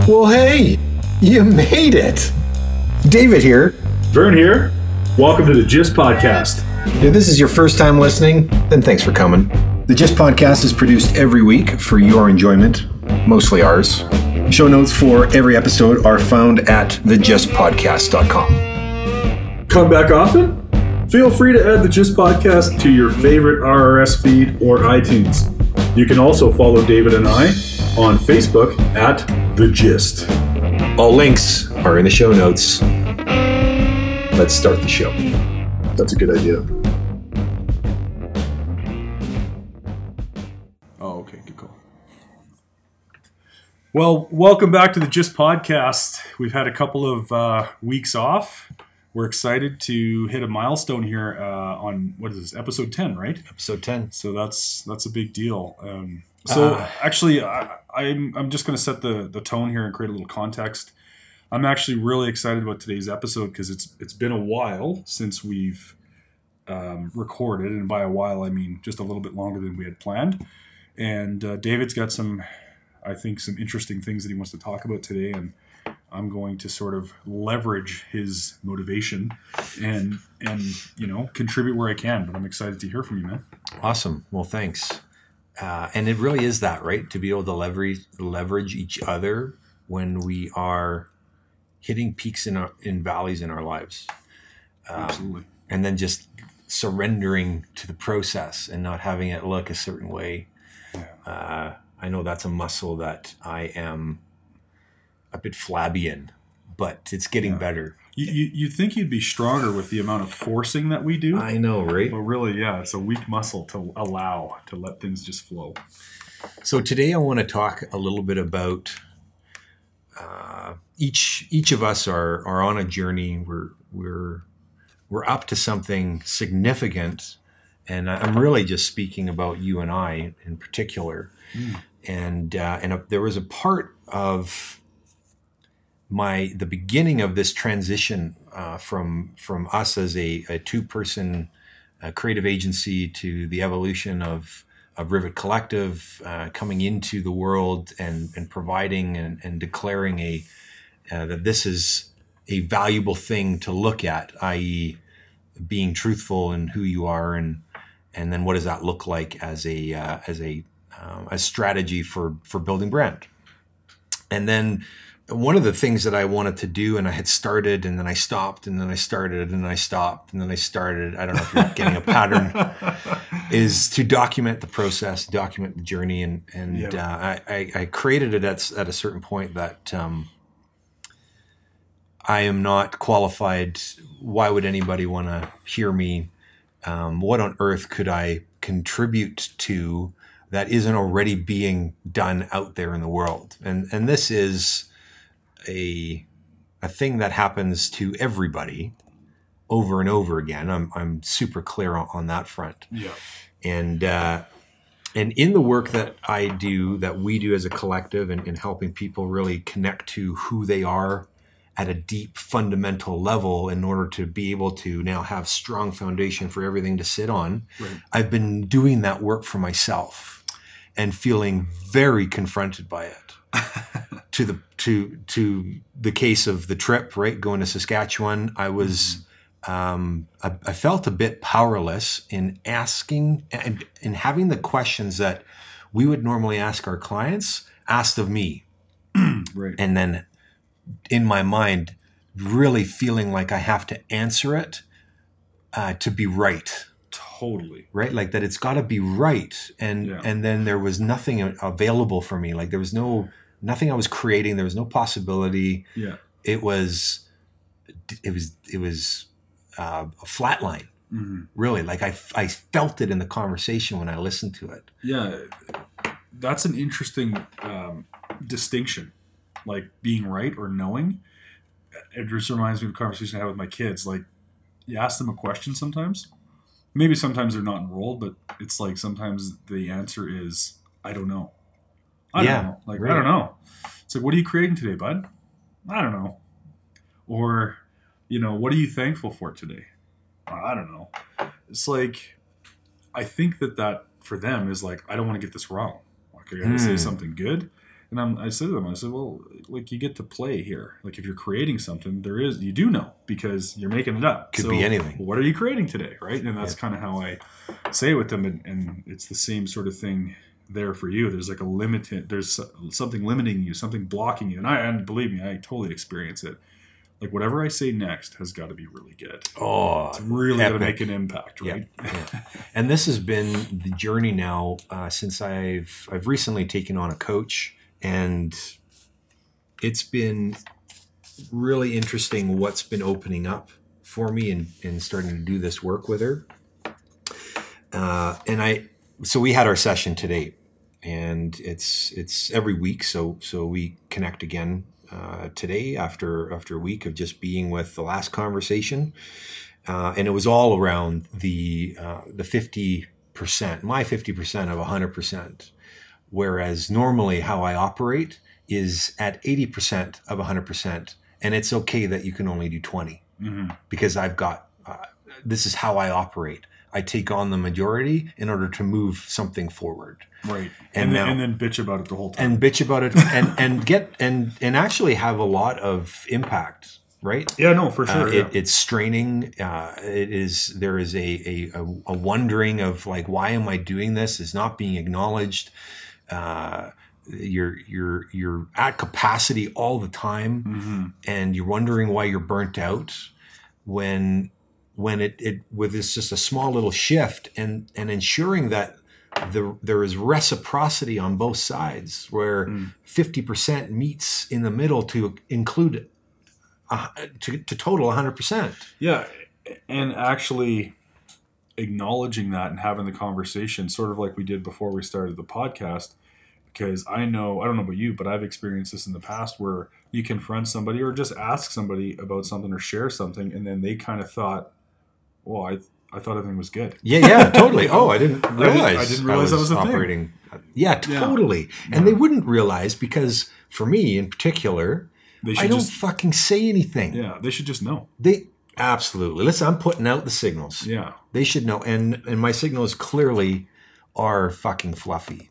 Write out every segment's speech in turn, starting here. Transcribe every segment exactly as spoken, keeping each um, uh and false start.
Well, hey, you made it. David here. Vern here. Welcome to the Gist Podcast. If this is your first time listening, then thanks for coming. The Gist Podcast is produced every week for your enjoyment, mostly ours. Show notes for every episode are found at the gist podcast dot com. Come back often? Feel free to add the Gist Podcast to your favorite R R S feed or iTunes. You can also follow David and I on Facebook at The Gist. All links are in the show notes. Let's start the show. That's a good idea. Oh, okay, good call. Well, welcome back to the Gist Podcast. We've had a couple of uh, weeks off. We're excited to hit a milestone here uh, on, what is this, episode ten, right? Episode ten. So that's that's a big deal. Um, so uh, actually, I, I'm I'm just going to set the, the tone here and create a little context. I'm actually really excited about today's episode because it's it's been a while since we've um, recorded, and by a while I mean just a little bit longer than we had planned. And uh, David's got some, I think, some interesting things that he wants to talk about today, and I'm going to sort of leverage his motivation and and you know contribute where I can. But I'm excited to hear from you, man. Awesome. Well, thanks. Uh, and it really is that, right? To be able to leverage leverage each other when we are hitting peaks in our, in valleys in our lives. Um, Absolutely. And then just surrendering to the process and not having it look a certain way. Yeah. Uh, I know that's a muscle that I am a bit flabby in, but it's getting Yeah. better. You, you you'd think you'd be stronger with the amount of forcing that we do. I know, right? But really, yeah, it's a weak muscle to allow, to let things just flow. So today I want to talk a little bit about uh, each each of us are are on a journey. We're we're we're up to something significant, and I'm really just speaking about you and I in particular. Mm. And uh, and a, there was a part of my the beginning of this transition uh, from from us as a, a two person uh, creative agency to the evolution of of Rivet Collective, uh, coming into the world and and providing and, and declaring a uh, that this is a valuable thing to look at, that is, being truthful in who you are, and and then what does that look like as a uh, as a uh, a strategy for for building brand. And then one of the things that I wanted to do, and I had started, and then I stopped, and then I started, and then I stopped, and then I started. I don't know if you're getting a pattern. Is to document the process, document the journey, and and Yep. uh, I, I I created it at at a certain point that um, I am not qualified. Why would anybody want to hear me? Um, what on earth could I contribute to that isn't already being done out there in the world? And and this is a a thing that happens to everybody over and over again. I'm I'm super clear on, on that front. Yeah. And uh, and in the work that I do, that we do as a collective, and in helping people really connect to who they are at a deep fundamental level in order to be able to now have strong foundation for everything to sit on. Right. I've been doing that work for myself and feeling very confronted by it. to the to to the case of the trip, right, going to Saskatchewan, I was um, I, I felt a bit powerless in asking and in having the questions that we would normally ask our clients asked of me, Right. and then in my mind, really feeling like I have to answer it uh, to be right. Totally. Right? Like that it's got to be right. And Yeah. and then there was nothing available for me. Like there was no, nothing I was creating. There was no possibility. Yeah. It was, it was, it was uh, a flat line, Mm-hmm. really. Like I, I felt it in the conversation when I listened to it. Yeah. That's an interesting um, distinction, like being right or knowing. It just reminds me of a conversation I had with my kids. Like, you ask them a question sometimes. Maybe sometimes they're not enrolled, but it's like sometimes the answer is, I don't know. I Yeah, don't know. Like, right. I don't know. It's like, what are you creating today, bud? I don't know. Or, you know, what are you thankful for today? I don't know. It's like, I think that that for them is like, I don't want to get this wrong. Like, I got to say Mm. something good. And I'm, I said to them, I said, well, like you get to play here. Like if you're creating something, there is, you do know because you're making it up. Could so be anything. What are you creating today? Right. And that's Yeah. kind of how I say it with them. And, and it's the same sort of thing there for you. There's like a limited, there's something limiting you, something blocking you. And I, and believe me, I totally experience it. Like whatever I say next has got to be really good. Oh, it's really going to epic. make an impact, right? Yeah, yeah. And this has been the journey now uh, since I've I've recently taken on a coach, and it's been really interesting what's been opening up for me and and starting to do this work with her. Uh, and I so we had our session today, and it's it's every week. So so we connect again. Uh, today after after a week of just being with the last conversation, uh, and it was all around the uh, the fifty percent, my fifty percent of one hundred percent, whereas normally how I operate is at eighty percent of one hundred percent, and it's okay that you can only do twenty Mm-hmm. because I've got uh, this is how I operate. I take on the majority in order to move something forward. Right. And And, now- then, and then bitch about it the whole time. And bitch about it and, and get and and actually have a lot of impact, right? yeah, no, for Uh, sure. it, yeah. it's straining. Uh, it is there is a, a a wondering of like, why am I doing this? Is not being acknowledged. Uh, you're you're you're at capacity all the time, Mm-hmm. and you're wondering why you're burnt out. When when it, it with this just a small little shift and and ensuring that the there is reciprocity on both sides, where fifty percent meets in the middle to include uh, to, to total one hundred percent. Yeah, and actually acknowledging that and having the conversation, sort of like we did before we started the podcast, because I know, I don't know about you, but I've experienced this in the past where you confront somebody or just ask somebody about something or share something, and then they kind of thought, well, I I thought everything was good. Yeah, yeah, totally. Oh, I didn't realize. I didn't realize that was a thing. operating. Yeah, totally. And they wouldn't realize because, for me in particular, They I should don't just, fucking say anything. yeah, they should just know. They absolutely. Listen, I'm putting out the signals. Yeah. They should know, and and my signals clearly are fucking fluffy.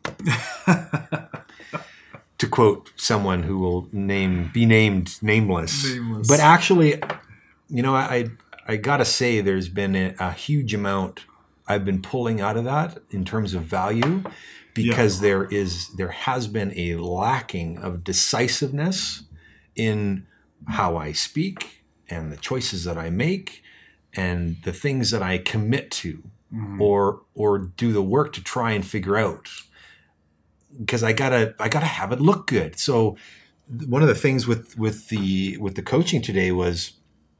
To quote someone who will name be named nameless, Nameless. but actually, you know, I I gotta say, there's been a, a huge amount I've been pulling out of that in terms of value, because there is there has been a lacking of decisiveness in how I speak and the choices that I make and the things that I commit to, Mhm. or or do the work to try and figure out. Because I gotta I gotta have it look good. So th- one of the things with with the with the coaching today was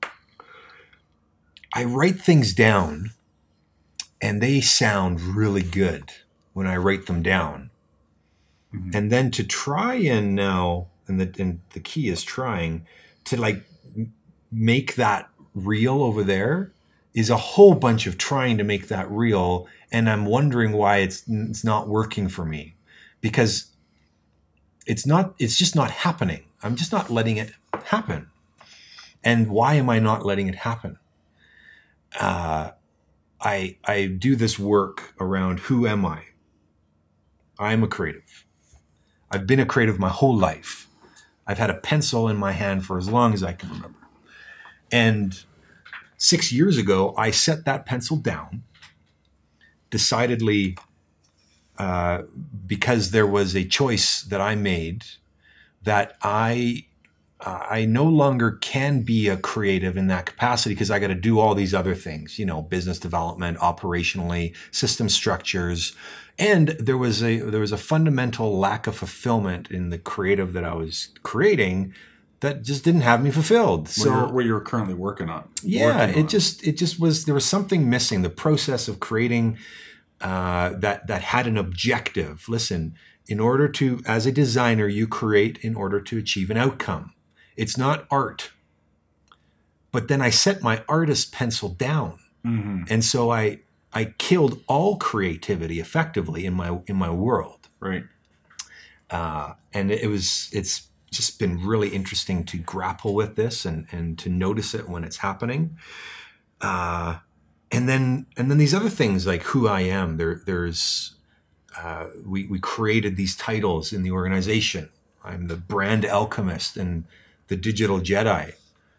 I write things down and they sound really good when I write them down. Mhm. And then to try and now, and the and the key is trying to like m- make that real over there is a whole bunch of trying to make that real, and I'm wondering why it's it's not working for me, because it's not it's just not happening. I'm just not letting it happen. And why am I not letting it happen? Uh, I I do this work around who am I? I'm a creative. I've been a creative my whole life. I've had a pencil in my hand for as long as I can remember. And six years ago, I set that pencil down, decidedly, uh, because there was a choice that I made that I uh, I no longer can be a creative in that capacity, because I got to do all these other things, you know, business development, operationally, system structures. And there was a there was a fundamental lack of fulfillment in the creative that I was creating that just didn't have me fulfilled. So What you're, what you're currently working on. yeah, Working it on. just it just was there was something missing. The process of creating uh, that that had an objective. Listen, in order to, as a designer, you create in order to achieve an outcome. It's not art. But then I set my artist pencil down, Mhm. and so I I killed all creativity effectively in my in my world. Right. Uh, and it was it's just been really interesting to grapple with this and and to notice it when it's happening. Uh, and then and then these other things like who I am. There there's uh, we we created these titles in the organization, I'm the brand alchemist and the digital Jedi.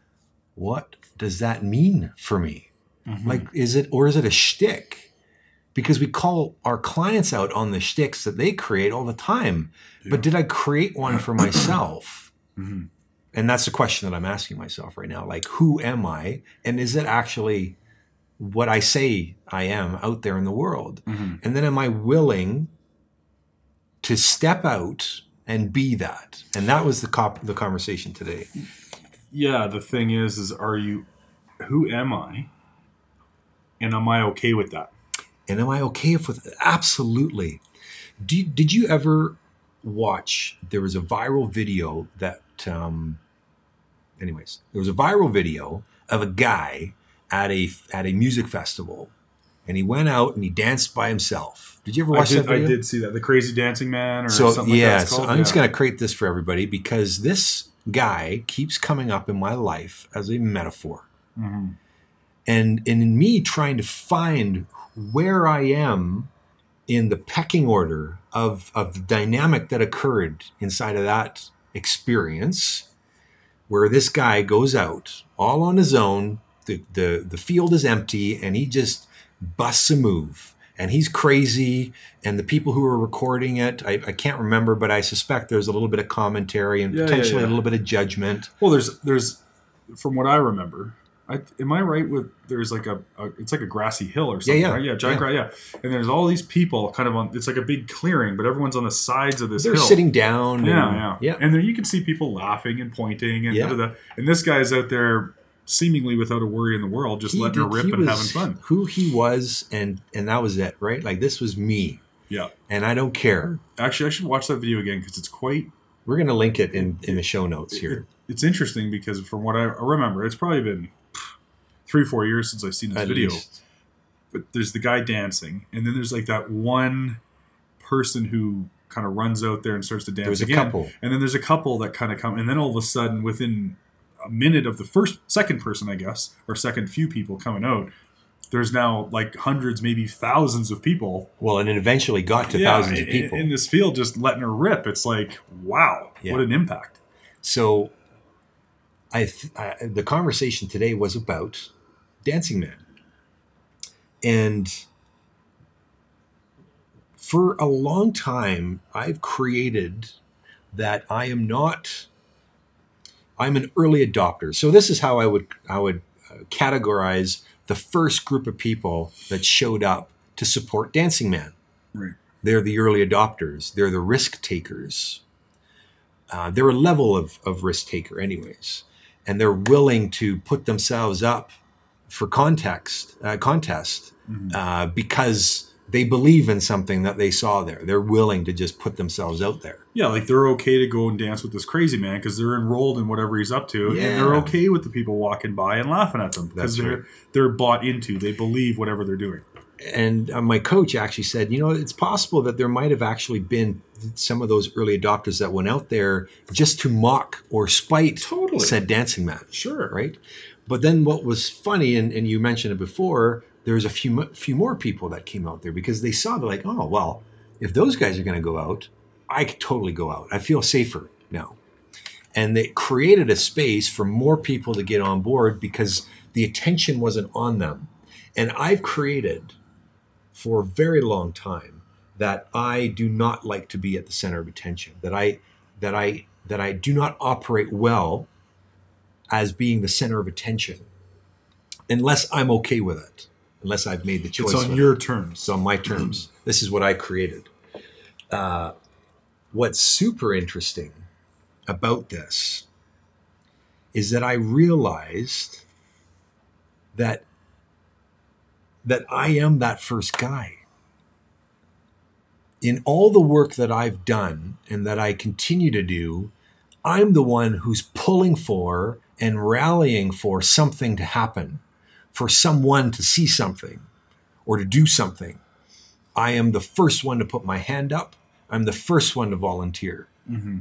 What does that mean for me? Mm-hmm. Like, is it, or is it a shtick? Because we call our clients out on the shticks that they create all the time. Yeah. But did I create one for myself? Mm-hmm. And that's the question that I'm asking myself right now. Like, who am I? And is it actually what I say I am out there in the world? Mm-hmm. And then am I willing to step out and be that? And that was the cop, the conversation today. Yeah, the thing is, is are you, who am I? And am I okay with that? And am I okay with it? Absolutely. Do you, did you ever watch, there was a viral video that, um, anyways, there was a viral video of a guy at a at a music festival, and he went out and he danced by himself. Did you ever watch I did, that video? I did see that. The Crazy Dancing Man or so, something yeah, like that. So I'm yeah. just going to create this for everybody because this guy keeps coming up in my life as a metaphor. Mm-hmm. And, and in me trying to find where I am in the pecking order of, of the dynamic that occurred inside of that experience, where this guy goes out all on his own, the, the, the field is empty, and he just busts a move. And he's crazy, and the people who are recording it, I, I can't remember, but I suspect there's a little bit of commentary and yeah, potentially yeah, yeah. a little bit of judgment. Well, there's, there's, from what I remember, I, am I right with there's like a, a it's like a grassy hill or something, yeah, yeah. right? Yeah, giant yeah. grass, yeah. And there's all these people kind of on, it's like a big clearing, but everyone's on the sides of this They're hill. They're sitting down. Yeah, and, yeah. yeah. And then you can see people laughing and pointing and yeah. da, da, da. And this guy's out there seemingly without a worry in the world, just he letting did, her rip and was having fun. Who he was, and and that was it, right? Like, this was me. Yeah. And I don't care. Actually, I should watch that video again because it's quite... We're going to link it in, in the show notes here. It, it's interesting because from what I remember, it's probably been three, four years since I've seen this At video. Least. But there's the guy dancing, and then there's like that one person who kind of runs out there and starts to dance There's again. a couple. And then there's a couple that kind of come, and then all of a sudden, within a minute of the first, second person, I guess, or second few people coming out, there's now like hundreds, maybe thousands of people. Well, and it eventually got to yeah, thousands in, of people. In this field, just letting her rip. It's like, wow, yeah. what an impact. So I, th- I the conversation today was about Dancing Man. And for a long time, I've created that I am not, I'm an early adopter. So this is how I would, I would categorize the first group of people that showed up to support Dancing Man. Right. They're the early adopters. They're the risk takers. Uh, they're a level of, of risk taker anyways. And they're willing to put themselves up for context, uh, contest mm-hmm. uh, because they believe in something that they saw there. They're willing to just put themselves out there. Yeah, like they're okay to go and dance with this crazy man because they're enrolled in whatever he's up to. Yeah. And they're okay with the people walking by and laughing at them because they're, right. they're bought into. They believe whatever they're doing. And uh, my coach actually said, you know, it's possible that there might have actually been some of those early adopters that went out there just to mock or spite totally. said Dancing Man. Sure. Right? But then what was funny, and, and you mentioned it before, there was a few few more people that came out there because they saw, they're like, oh, well, if those guys are going to go out, I could totally go out. I feel safer now. And they created a space for more people to get on board because the attention wasn't on them. And I've created for a very long time that I do not like to be at the center of attention, that I that I that I do not operate well as being the center of attention unless I'm okay with it, unless I've made the choice. It's on your it. terms. It's on my terms. This is what I created. Uh, what's super interesting about this is that I realized that that I am that first guy. In all the work that I've done and that I continue to do, I'm the one who's pulling for and rallying for something to happen, for someone to see something or to do something. I am the first one to put my hand up. I'm the first one to volunteer. Mm-hmm.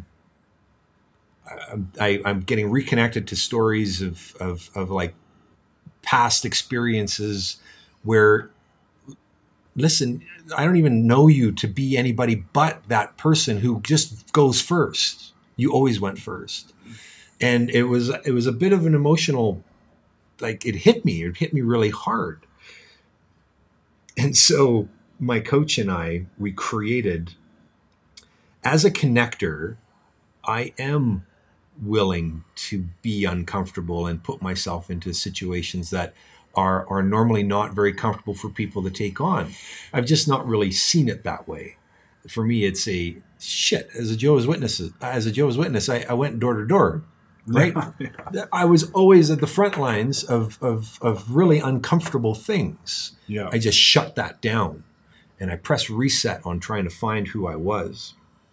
I, I'm getting reconnected to stories of, of, of like past experiences where, listen, I don't even know you to be anybody but that person who just goes first. You always went first. And it was it was a bit of an emotional, like it hit me. It hit me really hard. And so my coach and I, we created, as a connector, I am willing to be uncomfortable and put myself into situations that are are normally not very comfortable for people to take on. I've just not really seen it that way. For me, it's a shit. As a Jehovah's Witness, as a Jehovah's Witness, I, I went door to door, right? Yeah. I was always at the front lines of, of of really uncomfortable things. Yeah. I just shut that down, and I pressed reset on trying to find who I was.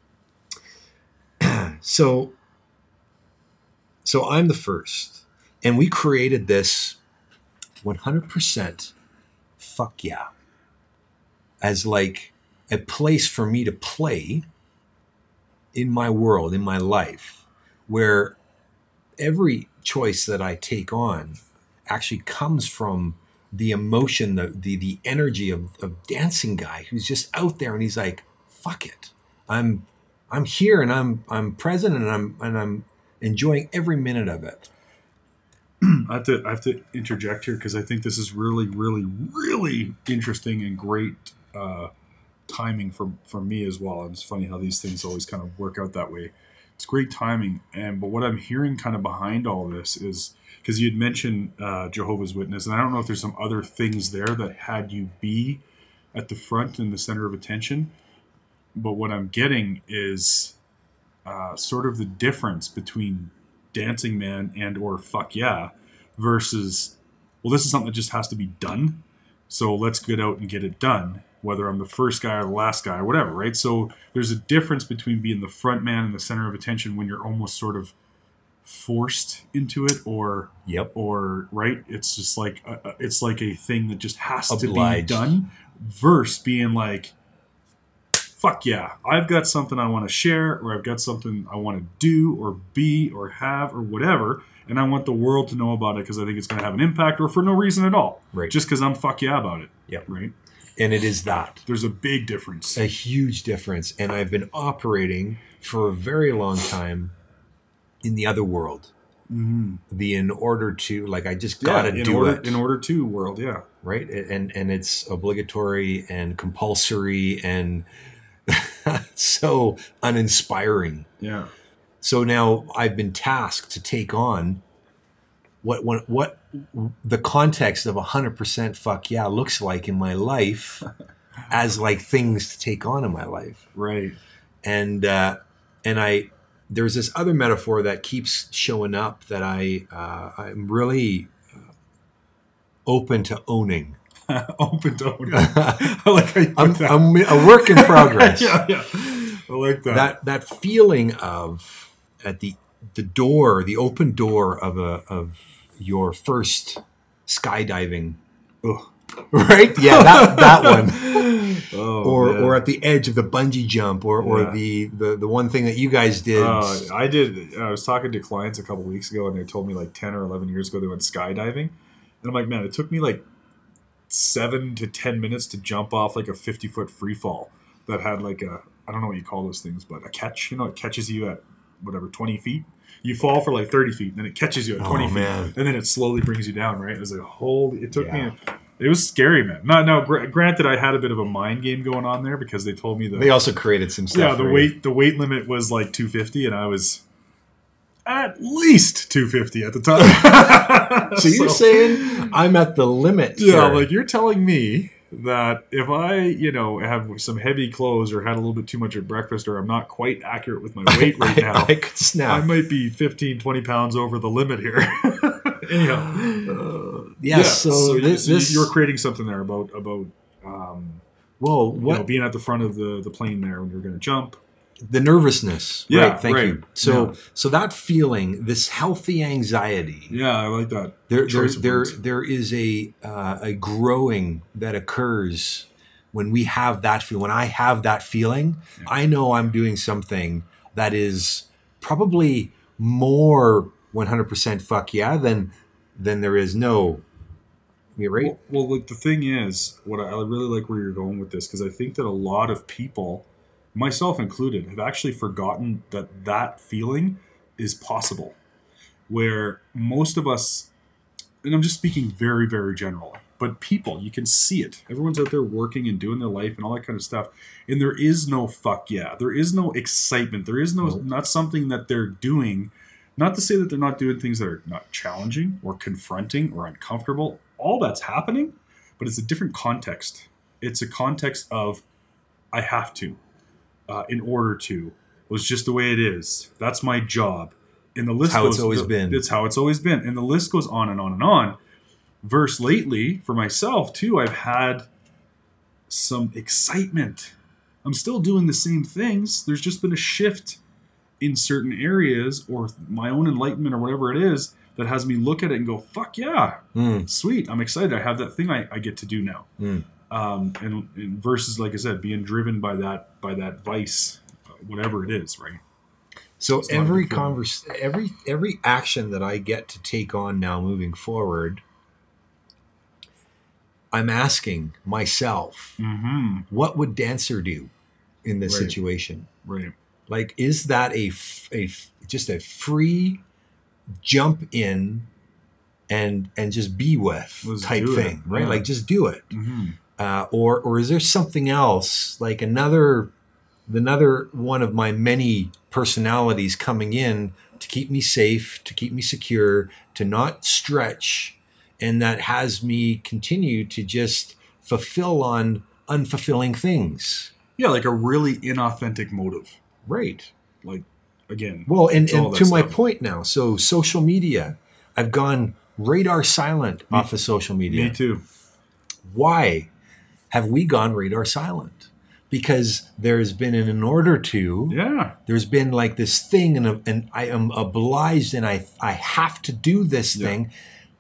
so, so I'm the first, and we created this one hundred percent fuck yeah as like a place for me to play in my world, in my life, where every choice that I take on actually comes from the emotion, the the, the energy of a dancing guy who's just out there and he's like, fuck it. I'm I'm here and I'm I'm present and I'm and I'm enjoying every minute of it. I have to I have to interject here because I think this is really, really, really interesting and great uh, timing for, for me as well. And it's funny how these things always kind of work out that way. It's great timing. And but what I'm hearing kind of behind all this is because you had mentioned uh, Jehovah's Witness, and I don't know if there's some other things there that had you be at the front and the center of attention. But what I'm getting is uh, sort of the difference between Dancing Man and or fuck yeah versus, well, this is something that just has to be done, so let's get out and get it done, whether I'm the first guy or the last guy or whatever, right? So there's a difference between being the front man and the center of attention when you're almost sort of forced into it, or yep or right, it's just like a, it's like a thing that just has Obliged. to be done, versus being like, fuck yeah, I've got something I want to share, or I've got something I want to do or be or have or whatever, and I want the world to know about it because I think it's going to have an impact, or for no reason at all. Right. Just because I'm fuck yeah about it. Yep. Right. And it is that. There's a big difference. A huge difference. And I've been operating for a very long time in the other world. Mm-hmm. The in order to, like, I just got to yeah, do order, it. In order to world, yeah. Right? And, and it's obligatory and compulsory and so uninspiring. Yeah. So now I've been tasked to take on what what, what the context of one hundred percent fuck yeah looks like in my life as like things to take on in my life. Right. And uh, and I there's this other metaphor that keeps showing up that I uh, I'm really uh, open to owning. Open to owning. I like how you put I'm, that. I'm a work in progress. yeah, yeah. I like that. That that feeling of at the the door, the open door of a of your first skydiving, ugh, right? Yeah, that that one. Oh, or man. or at the edge of the bungee jump, or or Yeah. the, the the one thing that you guys did. Uh, I did. I was talking to clients a couple weeks ago, and they told me like ten or eleven years ago they went skydiving, and I'm like, man, it took me like seven to ten minutes to jump off like a fifty foot free fall that had like a, I don't know what you call those things, but a catch. You know, it catches you at whatever twenty feet. You fall for like thirty feet, and then it catches you at twenty Oh, feet, man. and then it slowly brings you down. Right? It was like, holy. It took Yeah. me. It was scary, man. No, no. Gr- granted, I had a bit of a mind game going on there because they told me that. They also created some stuff. Yeah, the for you. weight the weight limit was like two fifty, and I was at least two fifty at the time. So you're saying I'm at the limit? yeah, here. like you're telling me that if I, you know, have some heavy clothes or had a little bit too much at breakfast, or I'm not quite accurate with my weight right I, now, I could I snap. might be fifteen, twenty pounds over the limit here. Anyhow, yeah, So, so, this, so you- this you were creating something there about about um, whoa, you what know, being at the front of the the plane there when you're going to jump. the nervousness? Yeah, right. Thank right. you. So Yeah. so that feeling, this healthy anxiety. Yeah, I like that. There, there, choice of there, words. there is a uh, a growing that occurs when we have that feeling. When I have that feeling, Yeah. I know I'm doing something that is probably more one hundred percent fuck yeah than than there is no. You right? Well, well, like the thing is, what I, I really like where you're going with this, because I think that a lot of people myself included, have actually forgotten that that feeling is possible. Where most of us, and I'm just speaking very, very general, but people, you can see it. Everyone's out there working and doing their life and all that kind of stuff. And there is no fuck yeah. There is no excitement. There is no, nope. not something that they're doing. Not to say that they're not doing things that are not challenging or confronting or uncomfortable. All that's happening, but it's a different context. It's a context of, I have to, uh, in order to. It was just the way it is. That's my job. And the list That's how goes, it's always the, been. It's how it's always been. And the list goes on and on and on. Verse lately, for myself too, I've had some excitement. I'm still doing the same things. There's just been a shift in certain areas, or my own enlightenment or whatever it is, that has me look at it and go, fuck yeah, mm. sweet. I'm excited. I have that thing I, I get to do now. Mm. Um, and, and versus, like I said, being driven by that, by that vice, whatever it is, right? So every converse, every every action that I get to take on now moving forward, I'm asking myself, mm-hmm. what would Dancer do in this right. situation? Right. Like, is that a, a just a free jump in and and just be with Let's type thing, it. right? Yeah. Like, just do it. Mm-hmm. Uh, or or is there something else, like another another one of my many personalities coming in to keep me safe, to keep me secure, to not stretch, and that has me continue to just fulfill on unfulfilling things? Yeah, like a really inauthentic motive. Right. Like, again. Well, and, and to stuff. my point now, so social media, I've gone radar silent me, off of social media. Me too. Why have we gone radar silent? Because there's been an in order to, yeah. there's been like this thing, and, and I am obliged, and I I have to do this yeah. thing.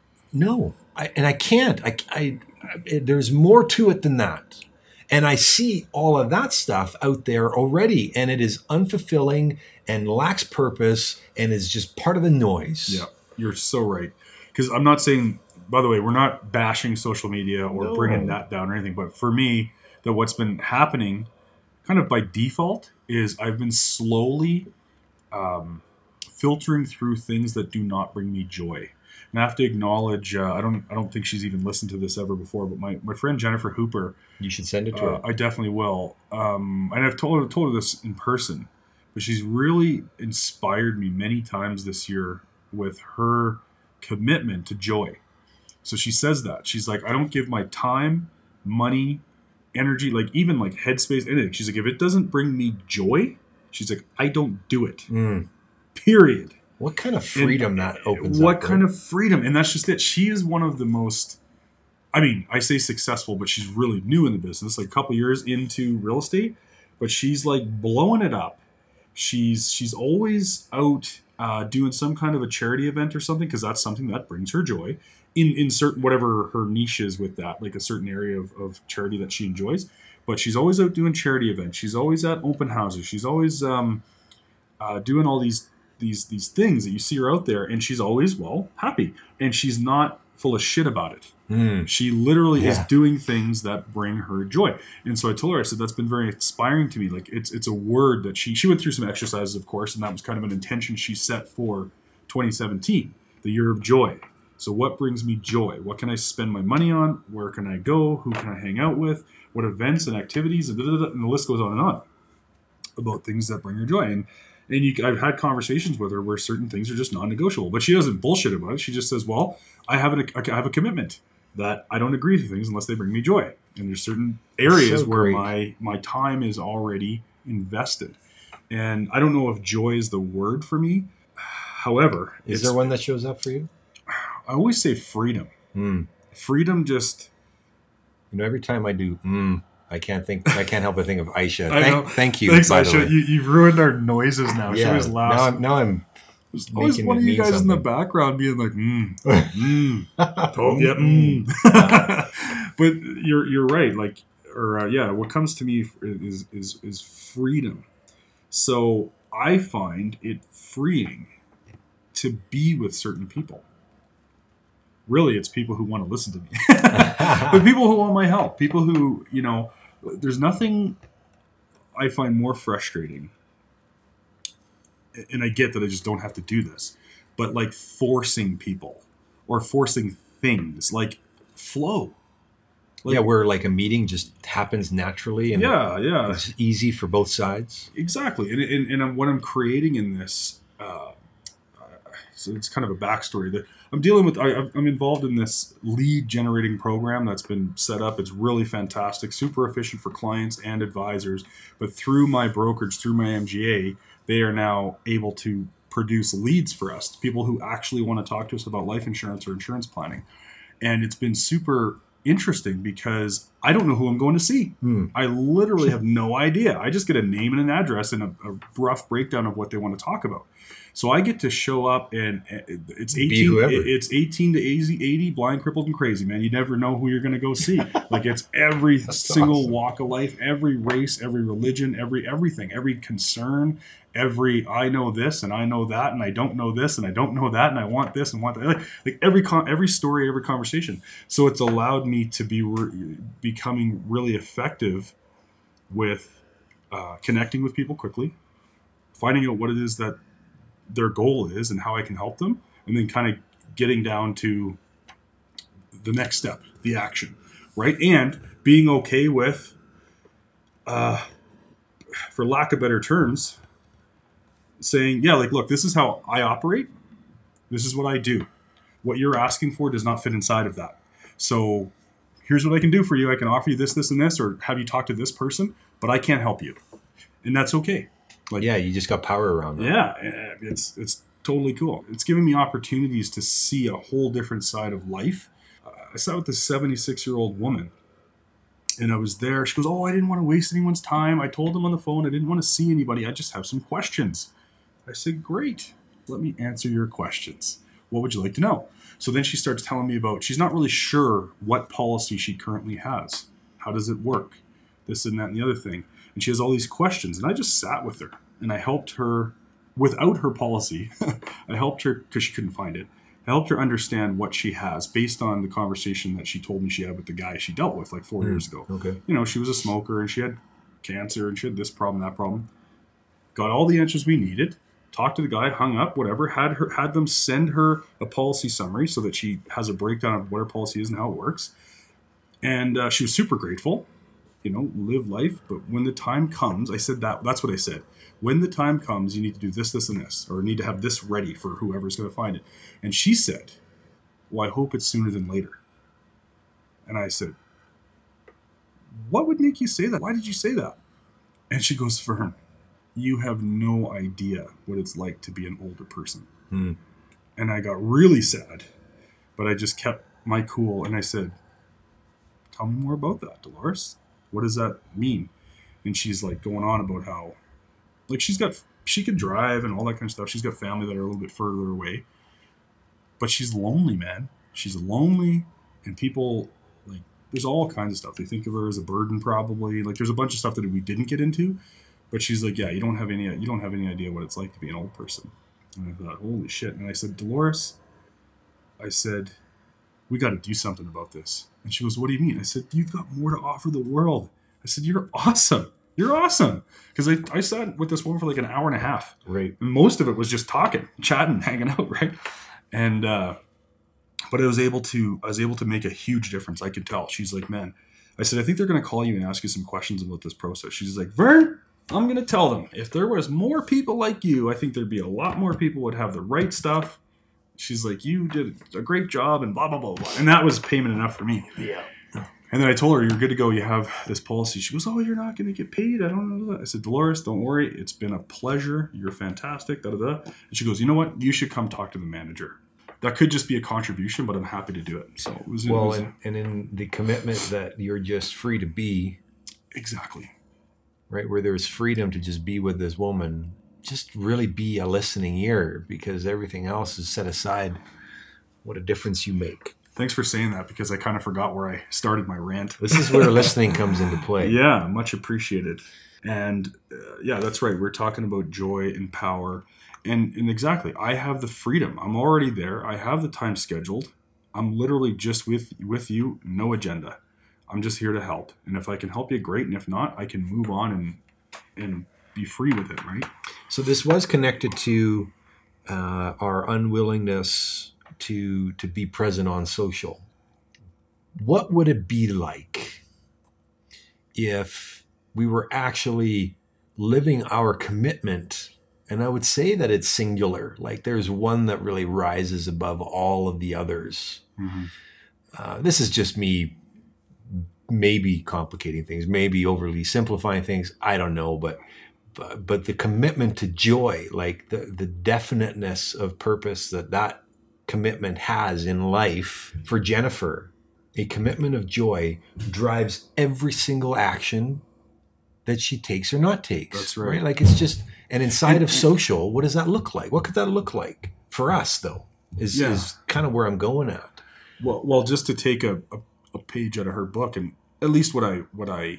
No, I, and I can't. I, I, I there's more to it than that. And I see all of that stuff out there already, and it is unfulfilling and lacks purpose and is just part of the noise. Yeah, you're so right. Because I'm not saying, by the way, we're not bashing social media or no. bringing that down or anything. But for me, that what's been happening kind of by default is I've been slowly um, filtering through things that do not bring me joy. And I have to acknowledge, uh, I don't I don't think she's even listened to this ever before, but my, my friend Jennifer Hooper. You should send it to uh, her. I definitely will. Um, and I've told her, told her this in person, but she's really inspired me many times this year with her commitment to joy. So she says that. She's like, I don't give my time, money, energy, like even like headspace, anything. She's like, if it doesn't bring me joy, she's like, I don't do it. Mm. Period. What kind of freedom and that opens what up? What kind right? of freedom? And that's just it. She is one of the most, I mean, I say successful, but she's really new in the business, like a couple years into real estate, but she's like blowing it up. She's she's always out uh, doing some kind of a charity event or something, because that's something that brings her joy in, in certain, whatever her niche is with that, like a certain area of, of charity that she enjoys. But she's always out doing charity events. She's always at open houses. She's always um, uh, doing all these these these things that you see her out there, and she's always, well, happy, and she's not full of shit about it. Mm. She literally yeah. is doing things that bring her joy. And so I told her, I said, that's been very inspiring to me. Like, it's it's a word that she she went through some exercises, of course, and that was kind of an intention she set for twenty seventeen, the year of joy. So what brings me joy? What can I spend my money on? Where can I go? Who can I hang out with? What events and activities? And, and the list goes on and on about things that bring her joy. And And you, I've had conversations with her where certain things are just non-negotiable, but she doesn't bullshit about it. She just says, well, I have, an, I have a commitment that I don't agree to things unless they bring me joy. And there's certain areas so where great. my, my time is already invested. And I don't know if joy is the word for me. However, is there one that shows up for you? I always say freedom. Mm. Freedom just... You know, every time I do, mm, I can't think. I can't help but think of Aisha. I thank, know. thank you. Thanks, by Aisha. the way. You, you've ruined our noises now. Yeah. She always laughs. Now I'm, now I'm There's always making one it of you mean guys something. in the background being like, mm, mm, oh, yeah, mm. But you're you're right. Like, or uh, yeah, what comes to me is is is freedom. So I find it freeing to be with certain people. Really, it's people who want to listen to me, but people who want my help. People who, you know, there's nothing. I find more frustrating, and I get that I just don't have to do this, but like forcing people or forcing things, like flow. Like, yeah, where like a meeting just happens naturally and yeah, yeah, it's easy for both sides. Exactly. And, and, and I'm, what I'm creating in this, uh, so it's kind of a backstory that I'm dealing with. I, I'm involved in this lead generating program that's been set up. It's really fantastic, super efficient for clients and advisors. But through my brokerage, through my M G A, they are now able to produce leads for us, people who actually want to talk to us about life insurance or insurance planning. And it's been super interesting because I don't know who I'm going to see. Hmm. I literally have no idea. I just get a name and an address and a, a rough breakdown of what they want to talk about. So I get to show up and it's eighteen. It's eighteen to eighty, blind, crippled, and crazy, man. You never know who you're going to go see. Like it's every single awesome. walk of life, every race, every religion, every everything, every concern, every I know this and I know that and I don't know this and I don't know that and I want this and want that. Like, like every con- every story, every conversation. So it's allowed me to be re- becoming really effective with uh, connecting with people quickly, finding out what it is that their goal is and how I can help them, and then kind of getting down to the next step, the action, right? And being okay with, uh, for lack of better terms, saying, yeah, like, look, this is how I operate. This is what I do. What you're asking for does not fit inside of that. So here's what I can do for you. I can offer you this, this, and this, or have you talk to this person, but I can't help you. And that's okay. Like, yeah, you just got power around that. Yeah, it's it's totally cool. It's given me opportunities to see a whole different side of life. Uh, I sat with this seventy-six-year-old woman, and I was there. She goes, oh, I didn't want to waste anyone's time. I told them on the phone I didn't want to see anybody. I just have some questions. I said, great. Let me answer your questions. What would you like to know? So then she starts telling me about, she's not really sure what policy she currently has. How does it work? This and that and the other thing. And she has all these questions. And I just sat with her and I helped her without her policy. I helped her because she couldn't find it. I helped her understand what she has based on the conversation that she told me she had with the guy she dealt with like four mm, years ago. Okay. You know, she was a smoker and she had cancer and she had this problem, that problem. Got all the answers we needed. Talked to the guy, hung up, whatever, had her had them send her a policy summary so that she has a breakdown of what her policy is and how it works. And uh, she was super grateful, you know, live life. But when the time comes, I said that, that's what I said. When the time comes, you need to do this, this, and this, or need to have this ready for whoever's going to find it. And she said, well, I hope it's sooner than later. And I said, what would make you say that? Why did you say that? And she goes, Vern, you have no idea what it's like to be an older person. Hmm. And I got really sad, but I just kept my cool. And I said, tell me more about that, Dolores. What does that mean? And she's like going on about how, like she's got, she could drive and all that kind of stuff. She's got family that are a little bit further away, but she's lonely, man. She's lonely, and people, like, there's all kinds of stuff. They think of her as a burden, probably. Like, there's a bunch of stuff that we didn't get into. But she's like, yeah, you don't have any, you don't have any idea what it's like to be an old person. And I thought, holy shit. And I said, Dolores, I said, we got to do something about this. And she goes, what do you mean? I said, you've got more to offer the world. I said, you're awesome. You're awesome. Because I, I sat with this woman for like an hour and a half. Right. And most of it was just talking, chatting, hanging out, right? And, uh, but I was able to, I was able to make a huge difference. I could tell. She's like, man, I said, I think they're going to call you and ask you some questions about this process. She's like, Vern, I'm going to tell them, if there was more people like you, I think there'd be a lot more people would have the right stuff. She's like, you did a great job and blah, blah, blah, blah. And that was payment enough for me. Yeah. And then I told her, you're good to go. You have this policy. She goes, oh, you're not going to get paid. I don't know that. I said, Dolores, don't worry. It's been a pleasure. You're fantastic. Da, da, da. And she goes, you know what? You should come talk to the manager. That could just be a contribution, but I'm happy to do it. So it was. Well, it was, and, and in the commitment that you're just free to be. Exactly. Right, where there's freedom to just be with this woman, just really be a listening ear, because everything else is set aside. What a difference you make. Thanks for saying that, because I kind of forgot where I started my rant. This is where listening comes into play. Yeah, much appreciated. And uh, yeah, that's right. We're talking about joy and power. And, and exactly, I have the freedom. I'm already there. I have the time scheduled. I'm literally just with with you, no agenda. I'm just here to help. And if I can help you, great. And if not, I can move on and and be free with it, right? So this was connected to uh, our unwillingness to to be present on social. What would it be like if we were actually living our commitment? And I would say that it's singular, like there's one that really rises above all of the others. Mm-hmm. Uh, this is just me maybe complicating things, maybe overly simplifying things. I don't know, but but, but the commitment to joy, like the, the definiteness of purpose that that commitment has in life for Jennifer, a commitment of joy drives every single action that she takes or not takes. That's right. right? Like it's just, and inside of social, what does that look like? What could that look like for us though, is, yeah. is kind of where I'm going at. Well, well, just to take a, a, a page out of her book, and at least what I, what I,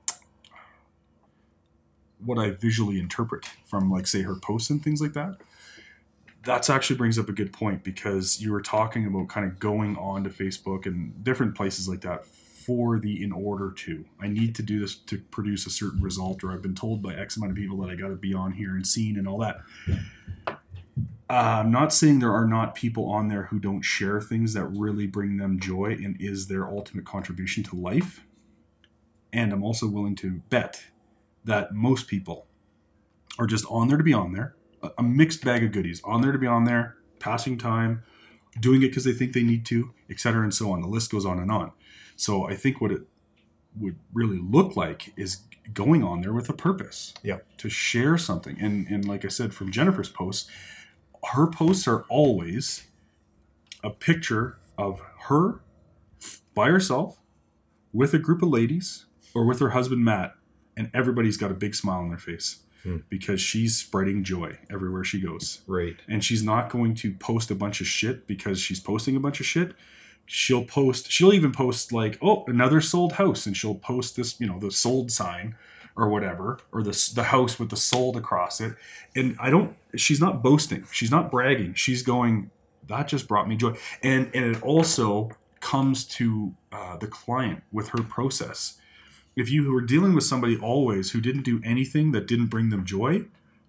what I visually interpret from like, say, her posts and things like that, that's actually brings up a good point, because you were talking about kind of going on to Facebook and different places like that for the in order to, I need to do this to produce a certain result, or I've been told by X amount of people that I got to be on here and seen and all that. Uh, I'm not saying there are not people on there who don't share things that really bring them joy and is their ultimate contribution to life. And I'm also willing to bet that most people are just on there to be on there, a mixed bag of goodies, on there to be on there, passing time, doing it because they think they need to, et cetera, and so on. The list goes on and on. So I think what it would really look like is going on there with a purpose. Yeah. To share something. And and like I said, from Jennifer's posts, her posts are always a picture of her by herself with a group of ladies or with her husband, Matt, and everybody's got a big smile on their face. Hmm. Because she's spreading joy everywhere she goes. Right. And she's not going to post a bunch of shit because she's posting a bunch of shit. She'll post, she'll even post like, oh, another sold house. And she'll post this, you know, the sold sign or whatever, or the, the house with the sold across it. And I don't, she's not boasting. She's not bragging. She's going, that just brought me joy. And, and it also comes to uh, the client with her process. If you were dealing with somebody always who didn't do anything that didn't bring them joy,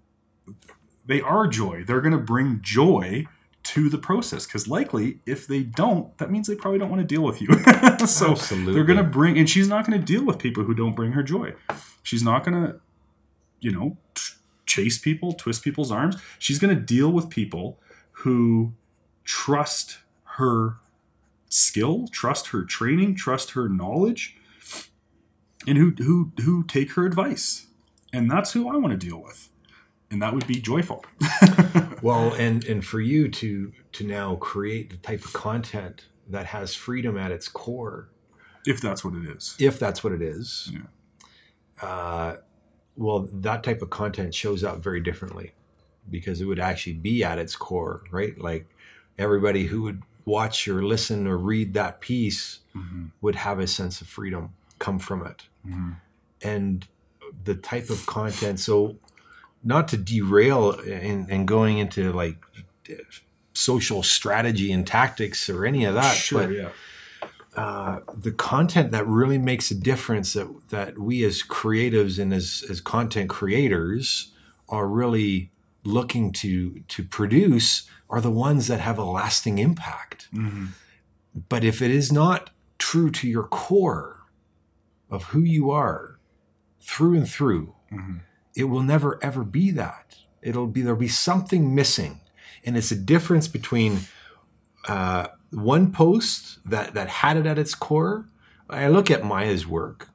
they are joy. They're going to bring joy to the process, because likely if they don't, that means they probably don't want to deal with you. So Absolutely. They're going to bring, and she's not going to deal with people who don't bring her joy. She's not going to, you know, t- chase people, twist people's arms. She's going to deal with people who trust her skill, trust her training, trust her knowledge, and who who who take her advice. And that's who I want to deal with. And that would be joyful. Well, and and for you to to now create the type of content that has freedom at its core. If that's what it is. If that's what it is. Yeah. Uh, well, that type of content shows up very differently, because it would actually be at its core, right? Like everybody who would watch or listen or read that piece mm-hmm. would have a sense of freedom come from it. Mm-hmm. And the type of content, so not to derail and, and going into like social strategy and tactics or any of that, sure, but yeah. uh, the content that really makes a difference that, that we as creatives and as, as content creators are really looking to, to produce are the ones that have a lasting impact. Mm-hmm. But if it is not true to your core of who you are through and through, mm-hmm. it will never ever be that. It'll be, there'll be something missing. And it's a difference between uh, one post that, that had it at its core. I look at Maya's work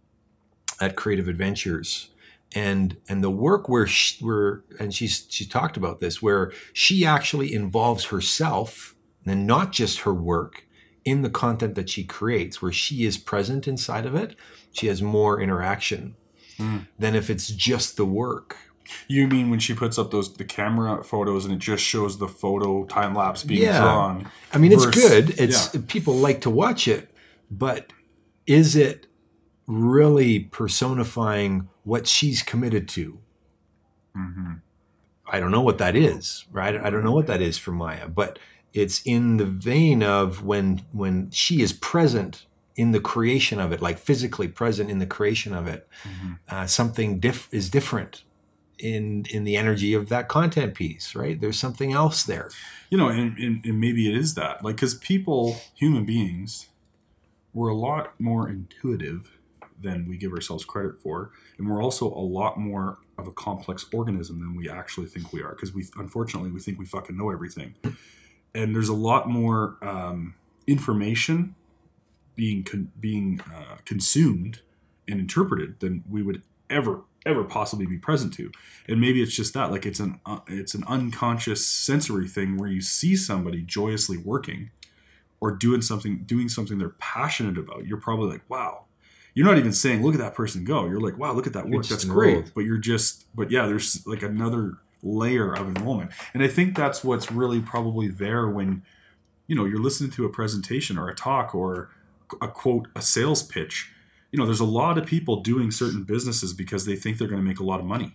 at Creative Adventures, and and the work where she, where and she's she talked about this, where she actually involves herself and not just her work in the content that she creates, where she is present inside of it. She has more interaction mm. than if it's just the work. You mean when she puts up those the camera photos and it just shows the photo time lapse being yeah. drawn? I mean, versus, it's good. It's yeah. people like to watch it, but is it really personifying what she's committed to? Mm-hmm. I don't know what that is, right? I don't know what that is for Maya, but it's in the vein of when when she is present in the creation of it, like physically present in the creation of it, mm-hmm. uh, something diff- is different in in the energy of that content piece, right? There's something else there. You know, and, and, and maybe it is that. Like, because people, human beings, we're a lot more intuitive than we give ourselves credit for. And we're also a lot more of a complex organism than we actually think we are. Because we, unfortunately, we think we fucking know everything. And there's a lot more um, information being con- being uh, consumed and interpreted than we would ever ever possibly be present to. And maybe it's just that, like it's an uh, it's an unconscious sensory thing where you see somebody joyously working or doing something doing something they're passionate about. You're probably like, wow. You're not even saying, look at that person go. You're like, wow, look at that work. That's great. But you're just, but yeah, there's like another layer of enrollment. And I think that's what's really probably there when, you know, you're listening to a presentation or a talk or a quote, a sales pitch. You know, there's a lot of people doing certain businesses because they think they're going to make a lot of money.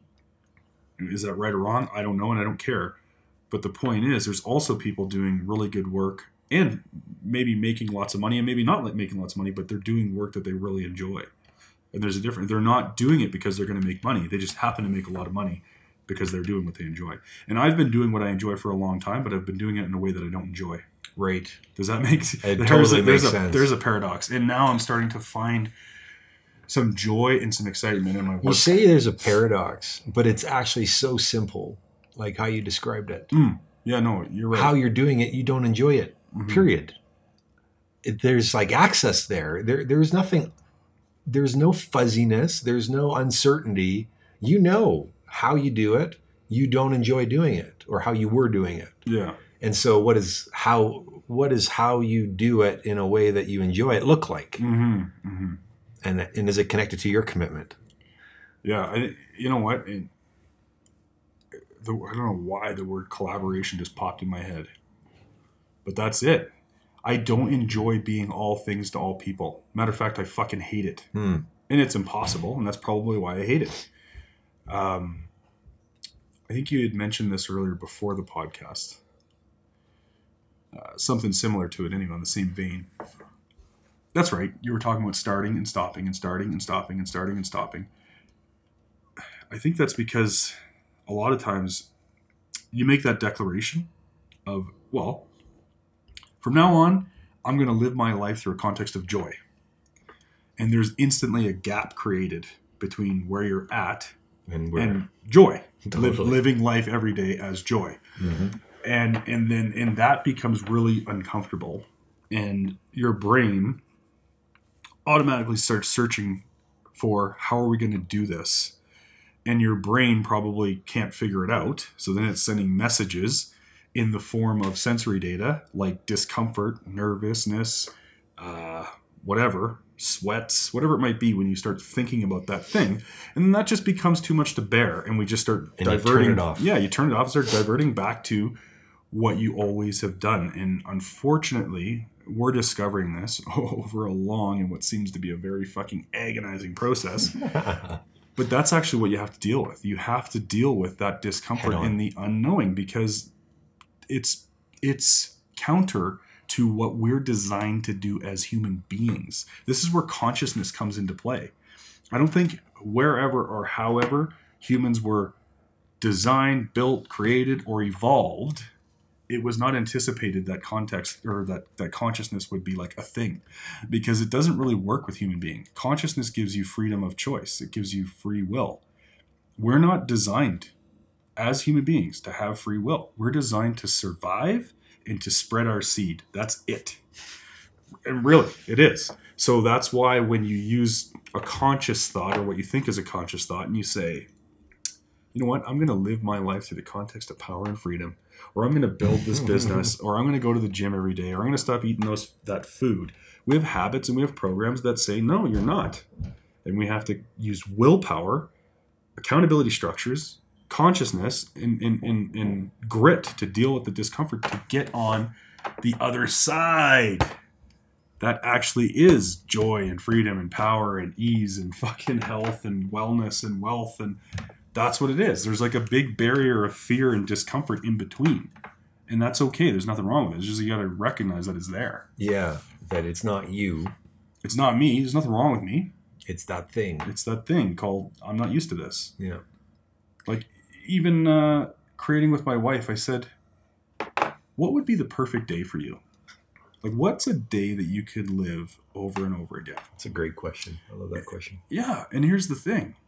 Is that right or wrong? I don't know, and I don't care. But the point is, there's also people doing really good work and maybe making lots of money and maybe not making lots of money, but they're doing work that they really enjoy. And there's a difference. They're not doing it because they're going to make money. They just happen to make a lot of money because they're doing what they enjoy. And I've been doing what I enjoy for a long time, but I've been doing it in a way that I don't enjoy. Right. Does that make sense? It there's totally a, there's makes a, sense. There's a paradox. And now I'm starting to find some joy and some excitement in my work. You say there's a paradox, but it's actually so simple, like how you described it. Mm. Yeah, no, you're right. How you're doing it, you don't enjoy it, mm-hmm. period. It, there's like access there. There. There's nothing, there's no fuzziness. There's no uncertainty. You know how you do it. You don't enjoy doing it or how you were doing it. Yeah. And so what is how what is how you do it in a way that you enjoy it look like? Mm-hmm. Mm-hmm. And and is it connected to your commitment? Yeah, I, you know what? And the, I don't know why the word collaboration just popped in my head. But that's it. I don't enjoy being all things to all people. Matter of fact, I fucking hate it. Hmm. And it's impossible, and that's probably why I hate it. Um, I think you had mentioned this earlier before the podcast. Uh, something similar to it anyway, on the same vein. That's right. You were talking about starting and stopping and starting and stopping and starting and stopping. I think that's because a lot of times you make that declaration of, well, from now on, I'm going to live my life through a context of joy. And there's instantly a gap created between where you're at and, where, and joy. Totally. Live, living life every day as joy. Mm-hmm. And and then and that becomes really uncomfortable. And your brain automatically starts searching for how are we going to do this? And your brain probably can't figure it out. So then it's sending messages in the form of sensory data like discomfort, nervousness, uh, whatever, sweats, whatever it might be when you start thinking about that thing. And then that just becomes too much to bear. And we just start and diverting. You turn it off. Yeah, you turn it off and start diverting back to what you always have done. And unfortunately, we're discovering this over a long and what seems to be a very fucking agonizing process. But that's actually what you have to deal with. You have to deal with that discomfort in the unknowing because it's it's counter to what we're designed to do as human beings. This is where consciousness comes into play. I don't think wherever or however humans were designed, built, created, or evolved, it was not anticipated that context or that, that consciousness would be like a thing because it doesn't really work with human beings. Consciousness gives you freedom of choice. It gives you free will. We're not designed as human beings to have free will. We're designed to survive and to spread our seed. That's it. And really, it is. So that's why when you use a conscious thought or what you think is a conscious thought and you say, you know what, I'm going to live my life through the context of power and freedom, or I'm going to build this business, or I'm going to go to the gym every day, or I'm going to stop eating those that food. We have habits and we have programs that say, no, you're not. And we have to use willpower, accountability structures, consciousness, and, and, and, and grit to deal with the discomfort to get on the other side. That actually is joy and freedom and power and ease and fucking health and wellness and wealth. And that's what it is. There's like a big barrier of fear and discomfort in between. And that's okay. There's nothing wrong with it. It's just you got to recognize that it's there. Yeah, that it's not you. It's not me. There's nothing wrong with me. It's that thing. It's that thing called I'm not used to this. Yeah. Like even uh, creating with my wife, I said, what would be the perfect day for you? Like, what's a day that you could live over and over again? That's a great question. I love that question. Yeah. And here's the thing.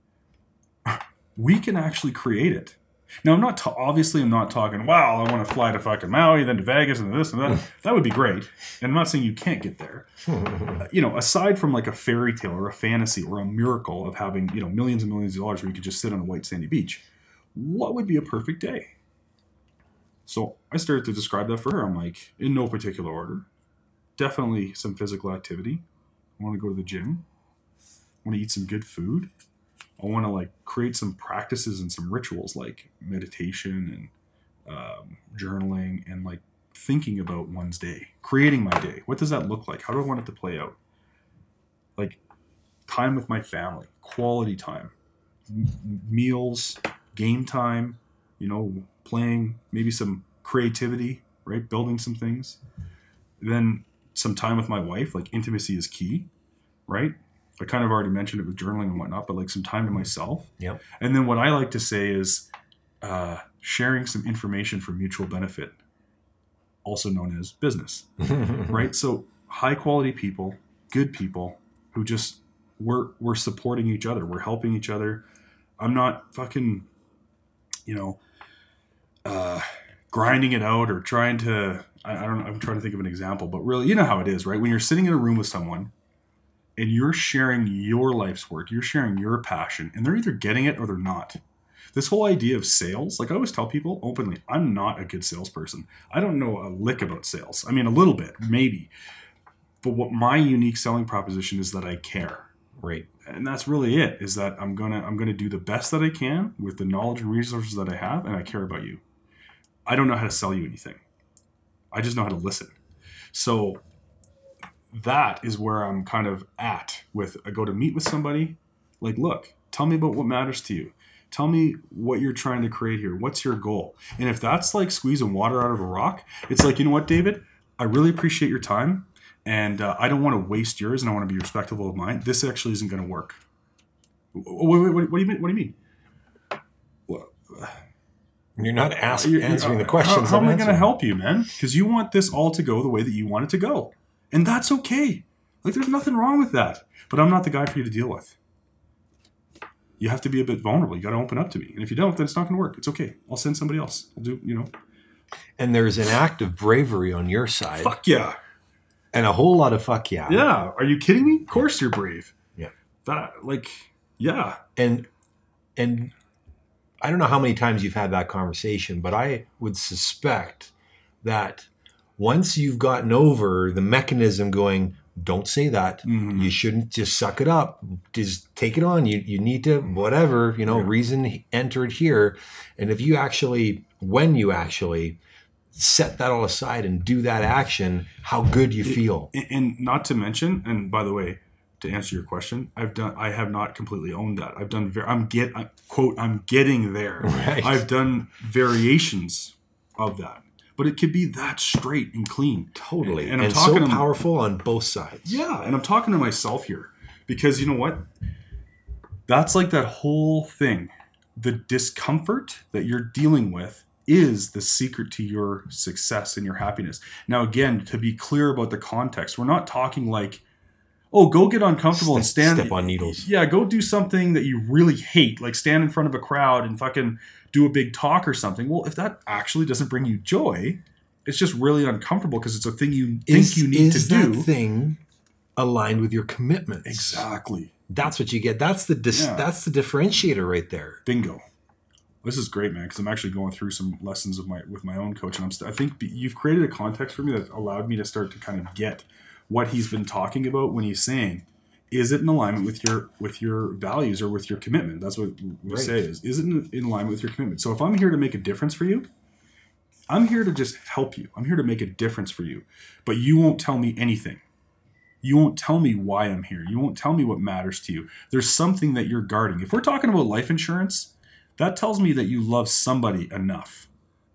We can actually create it. Now, I'm not, ta- obviously I'm not talking, wow, I want to fly to fucking Maui, then to Vegas and this and that. That would be great. And I'm not saying you can't get there. uh, you know, aside from like a fairy tale or a fantasy or a miracle of having, you know, millions and millions of dollars where you could just sit on a white sandy beach, what would be a perfect day? So I started to describe that for her. I'm like, in no particular order. Definitely some physical activity. I want to go to the gym. I want to eat some good food. I want to like create some practices and some rituals like meditation and um, journaling and like thinking about one's day, creating my day. What does that look like? How do I want it to play out? Like time with my family, quality time, m- meals, game time, you know, playing, maybe some creativity, right? Building some things. Then some time with my wife, like intimacy is key, right? I kind of already mentioned it with journaling and whatnot, but like some time to myself. Yep. And then what I like to say is uh, sharing some information for mutual benefit, also known as business, right? So high quality people, good people who just, we're, we're supporting each other. We're helping each other. I'm not fucking, you know, uh, grinding it out or trying to, I, I don't know, I'm trying to think of an example, but really, you know how it is, right? When you're sitting in a room with someone, and you're sharing your life's work, you're sharing your passion, and they're either getting it or they're not. This whole idea of sales, like I always tell people openly, I'm not a good salesperson. I don't know a lick about sales. I mean, a little bit, maybe. But what my unique selling proposition is that I care. Right. And that's really it, is that I'm gonna I'm gonna do the best that I can with the knowledge and resources that I have, and I care about you. I don't know how to sell you anything. I just know how to listen. So that is where I'm kind of at with, I go to meet with somebody, like, look, tell me about what matters to you. Tell me what you're trying to create here. What's your goal? And if that's like squeezing water out of a rock, it's like, you know what, David, I really appreciate your time and uh, I don't want to waste yours and I want to be respectful of mine. This actually isn't going to work. Wait, wait, wait, what do you mean? What do you mean? What? You're not ask, You're, answering you're, the questions. How, how am I going to answering. help you, man? Because you want this all to go the way that you want it to go. And that's okay. Like, there's nothing wrong with that. But I'm not the guy for you to deal with. You have to be a bit vulnerable. You got to open up to me. And if you don't, then it's not going to work. It's okay. I'll send somebody else. I'll do, you know. And there's an act of bravery on your side. Fuck yeah. And a whole lot of fuck yeah. Yeah. Are you kidding me? Of course you're brave. Yeah. That, like, yeah. And, and I don't know how many times you've had that conversation, but I would suspect that once you've gotten over the mechanism going, don't say that. Mm-hmm. You shouldn't just suck it up. Just take it on. You you need to, whatever, you know, yeah. reason entered here. And if you actually, when you actually set that all aside and do that action, how good you feel. And, and not to mention, and by the way, to answer your question, I've done, I have not completely owned that. I've done, ver- I'm get, I, quote, I'm getting there. Right. I've done variations of that. But it could be that straight and clean. Totally. And, and, and I'm talking so to, powerful on both sides. Yeah. And I'm talking to myself here because you know what? That's like that whole thing. The discomfort that you're dealing with is the secret to your success and your happiness. Now, again, to be clear about the context, we're not talking like, oh, go get uncomfortable step, and stand. Step on needles. Yeah. Go do something that you really hate, like stand in front of a crowd and fucking do a big talk or something. Well, if that actually doesn't bring you joy, it's just really uncomfortable because it's a thing you is, think you need is to do. Is that thing aligned with your commitments? Exactly. That's what you get. That's the dis- yeah. that's the differentiator right there. Bingo. This is great, man, because I'm actually going through some lessons of my with my own coach, and I'm st- I think you've created a context for me that allowed me to start to kind of get what he's been talking about when he's saying, is it in alignment with your with your values or with your commitment? That's what we right. say is, is it in, in alignment with your commitment? So if I'm here to make a difference for you, I'm here to just help you. I'm here to make a difference for you. But you won't tell me anything. You won't tell me why I'm here. You won't tell me what matters to you. There's something that you're guarding. If we're talking about life insurance, that tells me that you love somebody enough.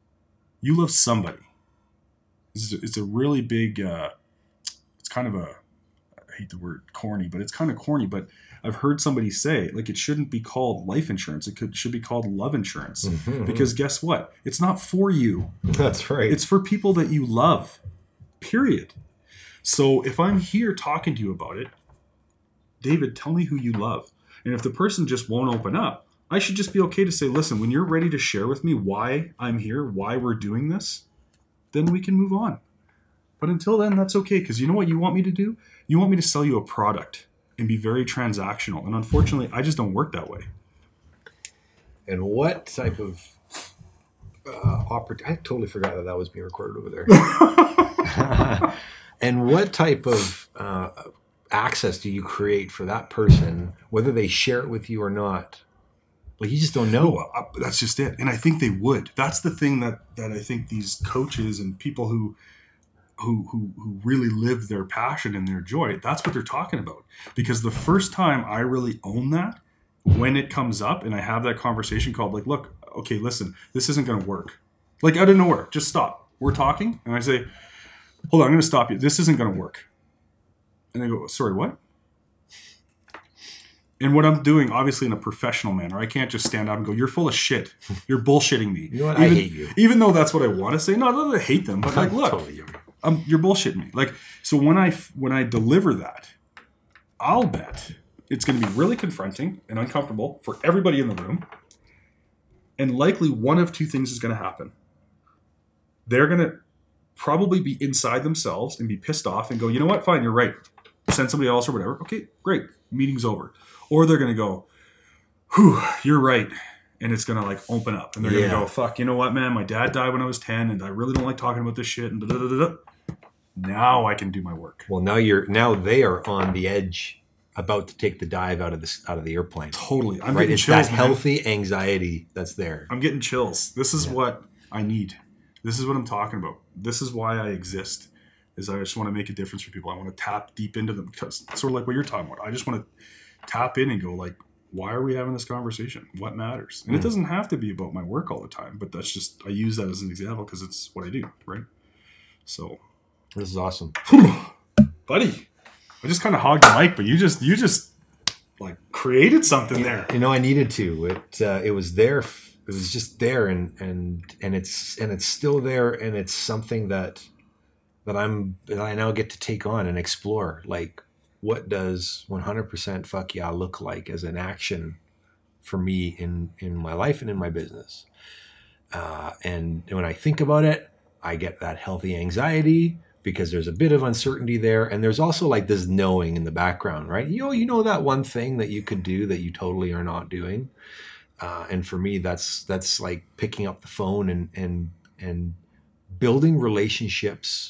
You love somebody. It's a, it's a really big, uh, it's kind of a, I hate the word corny, but it's kind of corny, but I've heard somebody say, like, it shouldn't be called life insurance. It could should be called love insurance. Mm-hmm. Because guess what? It's not for you. That's right. It's for people that you love, period. So if I'm here talking to you about it, David, tell me who you love. And if the person just won't open up, I should just be okay to say, listen, when you're ready to share with me why I'm here, why we're doing this, then we can move on. But until then, that's okay. Because you know what you want me to do? You want me to sell you a product and be very transactional. And unfortunately, I just don't work that way. And what type of uh, opportunity? I totally forgot that that was being recorded over there. And what type of uh, access do you create for that person, whether they share it with you or not? Like, you just don't know. No, uh, that's just it. And I think they would. That's the thing that, that I think these coaches and people who, who who who really live their passion and their joy, that's what they're talking about. Because the first time I really own that, when it comes up and I have that conversation called, like, look, okay, listen, this isn't going to work. Like, out of nowhere, just stop. We're talking. And I say, hold on, I'm going to stop you. This isn't going to work. And they go, sorry, what? And what I'm doing, obviously in a professional manner, I can't just stand up and go, you're full of shit. You're bullshitting me. You know what? Even, I hate you. Even though that's what I want to say. No, not that I hate them, but like, look, Totally. um, you're bullshitting me. Like, so when I, when I deliver that, I'll bet it's going to be really confronting and uncomfortable for everybody in the room. And likely one of two things is going to happen. They're going to probably be inside themselves and be pissed off and go, you know what? Fine, you're right. Send somebody else or whatever. Okay, great. Meeting's over. Or they're going to go, whew, you're right. And it's going to like open up. And they're yeah. going to go, fuck, you know what, man? My dad died when I was ten and I really don't like talking about this shit. And da da da da. Now I can do my work. Well, now you're now they are on the edge, about to take the dive out of this out of the airplane. Totally. I'm right? getting It's chills, that man. healthy anxiety that's there. I'm getting chills. This is Yeah. what I need. This is what I'm talking about. This is why I exist. Is I just want to make a difference for people. I want to tap deep into them. Because sort of like what you're talking about. I just want to tap in and go like, why are we having this conversation? What matters? And mm. it doesn't have to be about my work all the time, but that's just, I use that as an example because it's what I do, right? So. This is awesome. Buddy, I just kind of hogged the mic, but you just, you just like created something there. You know, I needed to. It uh, it was there. It was just there, and and and it's and it's still there, and it's something that that I'm that I now get to take on and explore. Like, what does one hundred percent fuck yeah look like as an action for me in in my life and in my business? Uh, and when I think about it, I get that healthy anxiety, because there's a bit of uncertainty there. And there's also like this knowing in the background, right? You know, you know that one thing that you could do that you totally are not doing. Uh, and for me, that's that's like picking up the phone and and and building relationships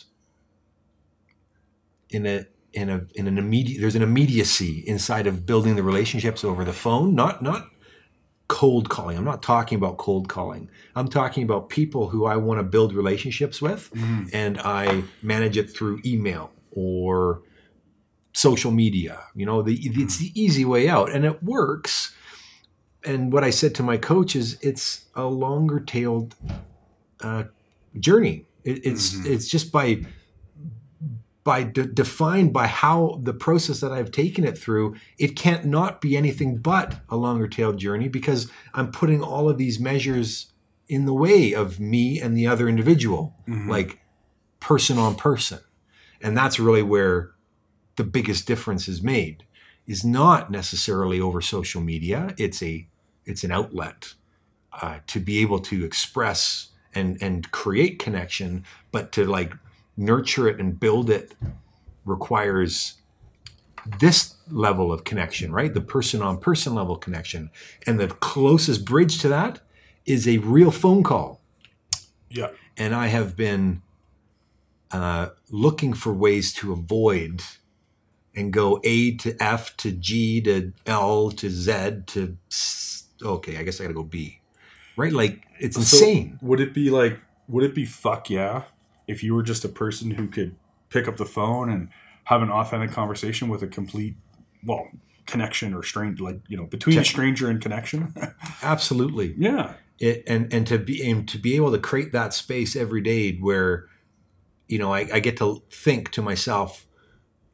in a in a in an immediate there's an immediacy inside of building the relationships over the phone, not not cold calling. I'm not talking about cold calling. I'm talking about people who I want to build relationships with, mm. and I manage it through email or social media. You know, the, it's the easy way out, and it works. And what I said to my coach is, it's a longer tailed uh, journey. It, it's mm-hmm. it's just by by de- defined by how the process that I've taken it through, it can't not be anything but a longer tailed journey, because I'm putting all of these measures in the way of me and the other individual, mm-hmm. like person on person. And that's really where the biggest difference is made, is not necessarily over social media. It's a, it's an outlet uh, to be able to express and, and create connection, but to like nurture it and build it requires this level of connection, right? The person on person level connection. And the closest bridge to that is a real phone call. Yeah. And I have been uh, looking for ways to avoid and go A to F to G to L to Z to, okay, I guess I got to go B, right? Like, it's so insane. Would it be like, would it be fuck yeah if you were just a person who could pick up the phone and have an authentic conversation with a complete, well, connection or stranger, like, you know, between a stranger and connection? Absolutely. Yeah. It, and, and to be, and to be able to create that space every day where, you know, I, I get to think to myself,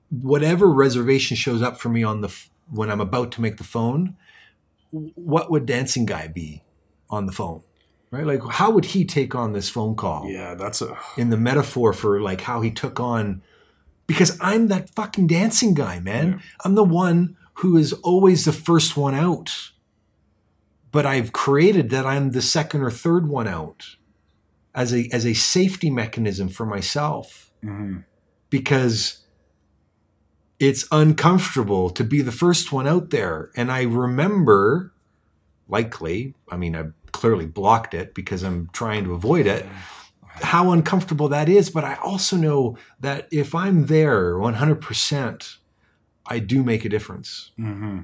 whatever reservation shows up for me on the when I'm about to make the phone, what would Dancing Guy be on the phone? Right? Like, how would he take on this phone call? Yeah, that's a... In the metaphor for, like, how he took on... Because I'm that fucking dancing guy, man. Yeah. I'm the one who is always the first one out. But I've created that I'm the second or third one out as a as a safety mechanism for myself. Mm-hmm. Because it's uncomfortable to be the first one out there. And I remember, likely, I mean, I've clearly blocked it because I'm trying to avoid it, how uncomfortable that is. But I also know that if I'm there one hundred percent, I do make a difference. Mm-hmm.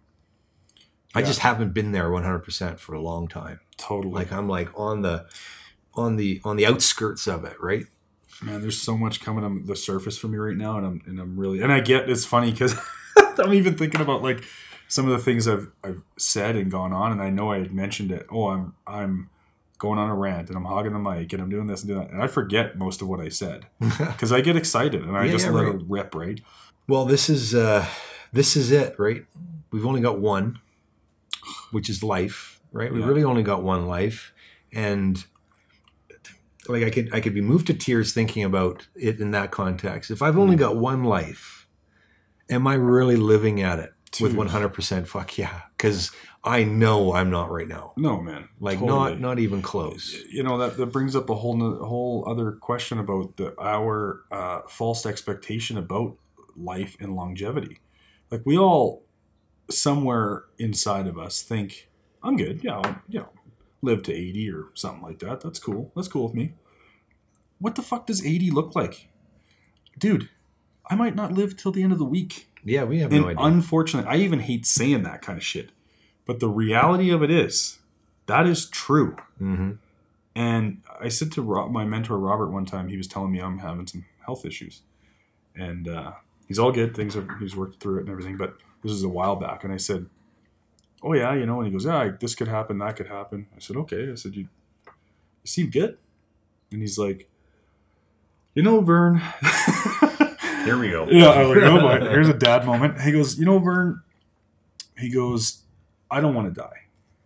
I yeah. just haven't been there one hundred percent for a long time. Totally. Like I'm like on the, on the, on the outskirts of it. Right. Man, there's so much coming on the surface for me right now. And I'm, and I'm really, and I get, it's funny because I'm even thinking about like some of the things I've, I've said and gone on. And I know I had mentioned it. Oh, I'm, I'm going on a rant and I'm hogging the mic and I'm doing this and doing that. And I forget most of what I said because I get excited and I yeah, just yeah, let right. it rip. Right. Well, this is, uh, this is it, right? We've only got one, which is life, right? We Yeah. really only got one life. And like I could I could be moved to tears thinking about it in that context. If I've only got one life, am I really living at it with Dude. one hundred percent fuck yeah? Because I know I'm not right now. No, man. Like totally. not not even close. You know, that, that brings up a whole no- whole other question about the our uh, false expectation about life and longevity. Like we all somewhere inside of us think, I'm good. Yeah, I'll, you know, live to eighty or something like that. That's cool. That's cool with me. What the fuck does eighty look like? Dude, I might not live till the end of the week. Yeah, we have And no idea. unfortunately, I even hate saying that kind of shit. But the reality of it is, that is true. Mm-hmm. And I said to Rob, my mentor, Robert, one time, he was telling me I'm having some health issues. And uh, he's all good. Things are, he's worked through it and everything. But this is a while back. And I said, oh, yeah, you know. And he goes, yeah, this could happen. That could happen. I said, okay. I said, you, you seem good. And he's like, you know, Vern. Here we go. Yeah, I was like, oh boy, here's a dad moment. He goes, you know, Vern, he goes, I don't want to die.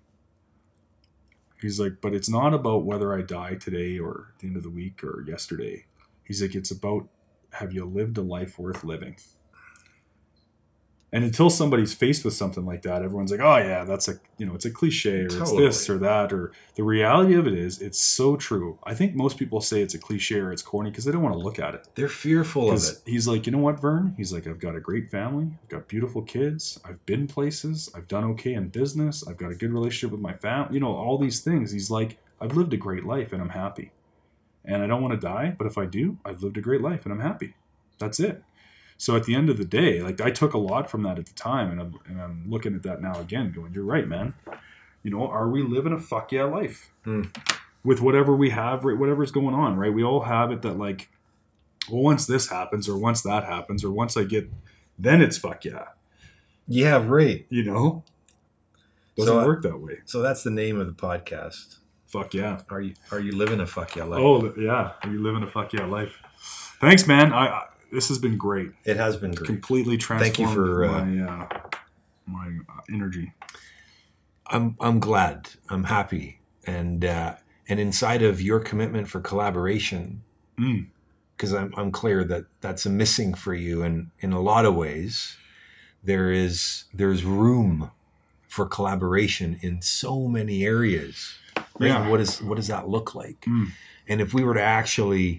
He's like, but it's not about whether I die today or at the end of the week or yesterday. He's like, it's about, have you lived a life worth living? And until somebody's faced with something like that, everyone's like, oh yeah, that's a, you know, it's a cliche or Totally. it's this or that. Or the reality of it is, it's so true. I think most people say it's a cliche or it's corny because they don't want to look at it. They're fearful of it. He's like, you know what, Vern? He's like, I've got a great family. I've got beautiful kids. I've been places. I've done okay in business. I've got a good relationship with my family. You know, all these things. He's like, I've lived a great life and I'm happy. And I don't want to die, but if I do, I've lived a great life and I'm happy. That's it. So at the end of the day, like I took a lot from that at the time, and I'm, and I'm looking at that now again going, you're right, man. You know, are we living a fuck yeah life? Mm. With whatever we have, right, whatever's going on, right? We all have it that like, well, once this happens or once that happens or once I get, then it's fuck yeah. Yeah, right. You know? Doesn't So, uh, work that way. So that's the name of the podcast. Fuck yeah. Are you are you living a fuck yeah life? Oh, yeah. Are you living a fuck yeah life? Thanks, man. I, I This has been great. It has been great. Completely transformed Thank you for uh, my, uh, my uh, energy. I'm I'm glad. I'm happy, and uh, and inside of your commitment for collaboration, because Mm. I'm I'm clear that that's a missing for you, and in a lot of ways, there is there's room for collaboration in so many areas. Right? Yeah. What is what does that look like? Mm. And if we were to actually,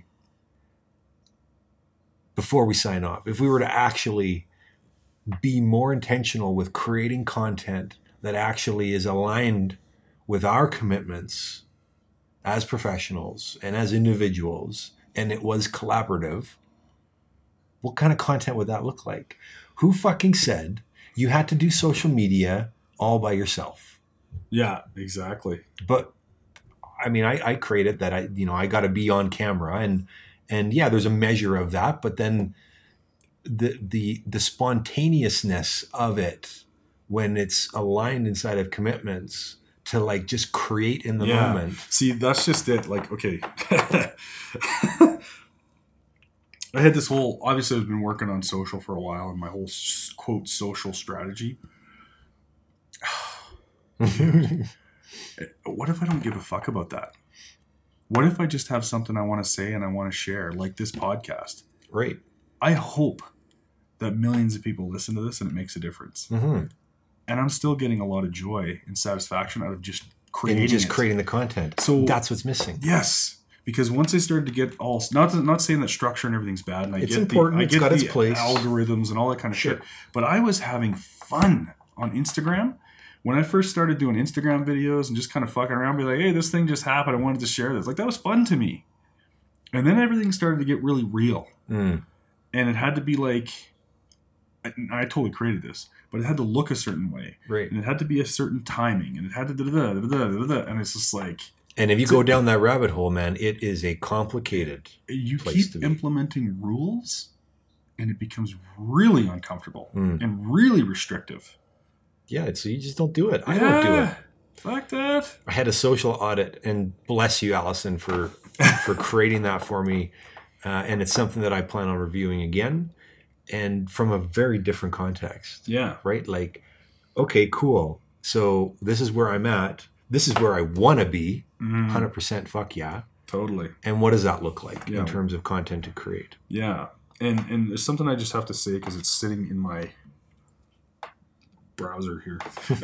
before we sign off, if we were to actually be more intentional with creating content that actually is aligned with our commitments as professionals and as individuals, and it was collaborative, what kind of content would that look like? Who fucking said you had to do social media all by yourself? Yeah, exactly. But I mean, I, I created that. I, you know, I got to be on camera, and and yeah, there's a measure of that. But then the the the spontaneousness of it when it's aligned inside of commitments to like just create in the Yeah. moment. See, that's just it. Like, okay. I had this whole, obviously I've been working on social for a while and my whole quote social strategy. What if I don't give a fuck about that? What if I just have something I want to say and I want to share, like this podcast? Right. I hope that millions of people listen to this and it makes a difference. Mm-hmm. And I'm still getting a lot of joy and satisfaction out of just creating and just it. creating the content. So that's what's missing. Yes. Because once I started to get all, not not saying that structure and everything's bad, and I it's get important. the, I it's get got the its place. algorithms and all that kind of Sure. shit, but I was having fun on Instagram. When I first started doing Instagram videos and just kind of fucking around, be like, hey, this thing just happened. I wanted to share this. Like, that was fun to me. And then everything started to get really real. Mm. And it had to be like, I, I totally created this, but it had to look a certain way. Right. And it had to be a certain timing. And it had to da-da-da, da-da-da, da-da-da. And it's just like... And if you go down that rabbit hole, man, it is a complicated You place keep to be. implementing rules, and it becomes really uncomfortable Mm. and really restrictive. Yeah, so you just don't do it. I Yeah, don't do it. Fuck that. I had a social audit, and bless you, Allison, for for creating that for me. Uh, and it's something that I plan on reviewing again, and from a very different context. Yeah. Right? Like, okay, cool. So this is where I'm at. This is where I want to be. Mm, one hundred percent fuck yeah. totally. And what does that look like Yeah. in terms of content to create? Yeah. And and there's something I just have to say because it's sitting in my browser here.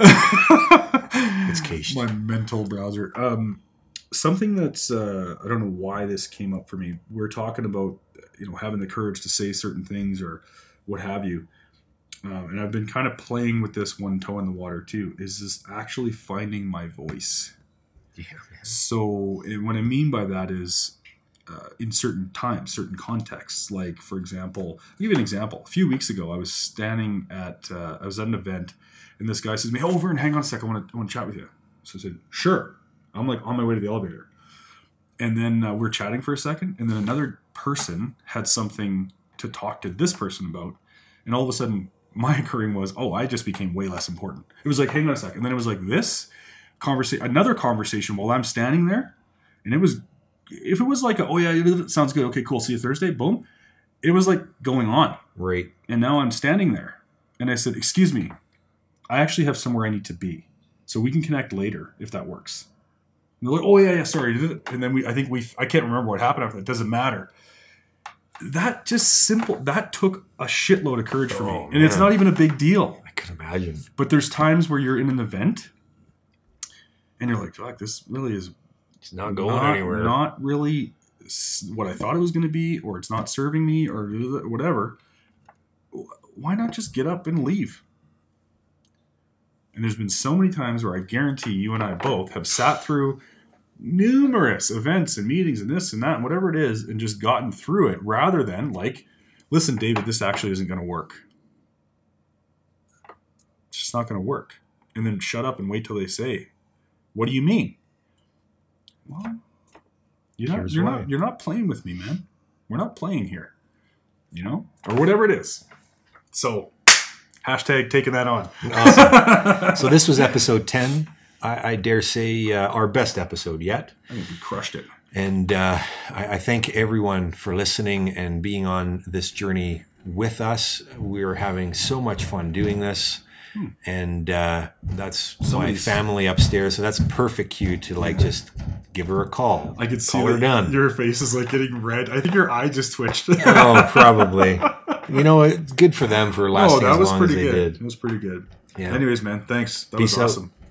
It's cached. My mental browser. Um, something that's uh, I don't know why this came up for me. We're talking about you know having the courage to say certain things or what have you, um, and I've been kind of playing with this one toe in the water too. Is this actually finding my voice? Yeah, man. So and what I mean by that is. Uh, in certain times, certain contexts. Like, for example, I'll give you an example. A few weeks ago, I was standing at, uh, I was at an event, and this guy says to me, over and hang on a second, I want to I want to chat with you. So I said, sure. I'm like on my way to the elevator. And then uh, we're chatting for a second, and then another person had something to talk to this person about. And all of a sudden, my occurring was, oh, I just became way less important. It was like, hang on a second. And then it was like this conversation, another conversation while I'm standing there, and it was if it was like, a, oh yeah, it sounds good. Okay, cool. See you Thursday. Boom. It was like going on. Right. And now I'm standing there and I said, excuse me, I actually have somewhere I need to be. So we can connect later if that works. And they're like, oh yeah, yeah, sorry. And then we, I think we, I can't remember what happened after that. It doesn't matter. That just simple, that took a shitload of courage for me. Oh, and it's man. not even a big deal. I can imagine. But there's times where you're in an event and you're like, fuck, this really is It's not going not, anywhere. Not really what I thought it was going to be, or it's not serving me, or whatever. Why not just get up and leave? And there's been so many times where I guarantee you and I both have sat through numerous events and meetings and this and that and whatever it is and just gotten through it rather than like, listen, David, this actually isn't going to work. It's just not going to work. And then shut up and wait till they say, what do you mean? Well, you're not, Here's you're why. not you're not playing with me, man. We're not playing here. You know? Or whatever it is. So, hashtag taking that on. Awesome. So this was episode ten. I, I dare say uh, our best episode yet. I think we crushed it. And uh, I, I thank everyone for listening and being on this journey with us. We're having so much fun doing this. Hmm. And uh, that's Somebody's- my family upstairs. So that's perfect cue to like just give her a call. I could see call her that done. your face is like getting red. I think your eye just twitched. Oh, probably. You know, it's good for them for lasting Oh, that as was long pretty as they good. did. It was pretty good. Yeah. Anyways, man, thanks. That Peace was out. awesome.